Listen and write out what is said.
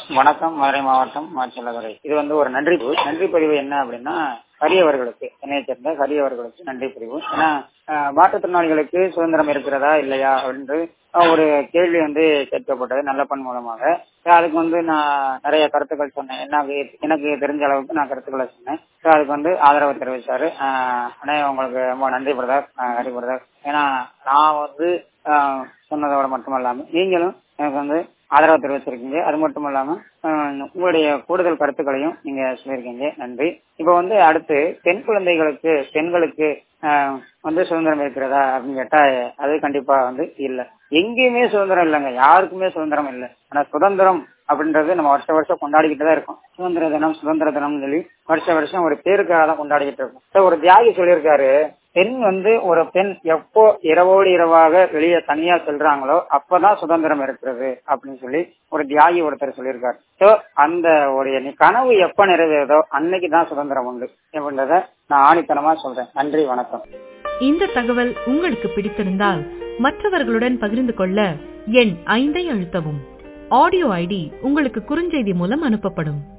வணக்கம். மதுரை மாவட்டம் மாச்சல்லதுறை. இது ஒரு நன்றி பதிவு என்ன அப்படின்னா, ஹரியவர்களுக்கு, என்னையை சேர்ந்த ஹரியவர்களுக்கு நன்றி பதிவு. ஏன்னா மாற்றுத்திறனாளிகளுக்கு சுதந்திரம் இருக்கிறதா இல்லையா என்று ஒரு கேள்வி கேட்கப்பட்டது நல்லப்பன் மூலமாக. அதுக்கு நான் நிறைய கருத்துக்கள் சொன்னேன். எனக்கு தெரிஞ்ச அளவுக்கு நான் கருத்துக்களை சொன்னேன். அதுக்கு ஆதரவு தெரிவித்தாரு. அண்ணே உங்களுக்கு ரொம்ப நன்றி பிரதர், ஹரி பிரதர். ஏன்னா நான் சொன்னதோட மட்டுமல்லாம நீங்களும் எனக்கு ஆதரவு தெரிவிச்சிருக்கீங்க. அது மட்டும் இல்லாம உங்களுடைய கூடுதல் கருத்துக்களையும் நீங்க சொல்லியிருக்கீங்க. நன்றி. இப்ப அடுத்து பெண்களுக்கு சுதந்திரம் இருக்கிறதா அப்படின்னு கேட்டா அது கண்டிப்பா இல்ல. எங்கேயுமே சுதந்திரம் இல்லைங்க, யாருக்குமே சுதந்திரம் இல்லை. ஆனா சுதந்திரம் அப்படின்றது நம்ம வருஷம் கொண்டாடிக்கிட்டு தான் இருக்கோம். சுதந்திர தினம் சொல்லி வருஷம் ஒரு பேருக்காக தான் கொண்டாடிக்கிட்டு இருக்கோம். ஒரு தியாகி சொல்லியிருக்காரு, பெண் ஒரு பெண் எப்போ இரவோடு இரவாக வெளியே தனியா செல்றாங்களோ அப்பதான் சுதந்திரம் இருக்கிறது அப்படின்னு சொல்லி ஒரு தியாகி ஒருத்தர் சொல்லியிருக்காரு. சோ அந்த கனவு எப்ப நிறைவேறதோ அன்னைக்குதான் சுதந்திரம் உண்டு அப்படின்றத நான் ஆணித்தனமா சொல்றேன். நன்றி, வணக்கம். இந்த தகவல் உங்களுக்கு பிடித்திருந்தால் மற்றவர்களுடன் பகிர்ந்து கொள்ள எண் 5 அழுத்தவும். ஆடியோ ஐடி உங்களுக்கு குறுஞ்செய்தி மூலம் அனுப்பப்படும்.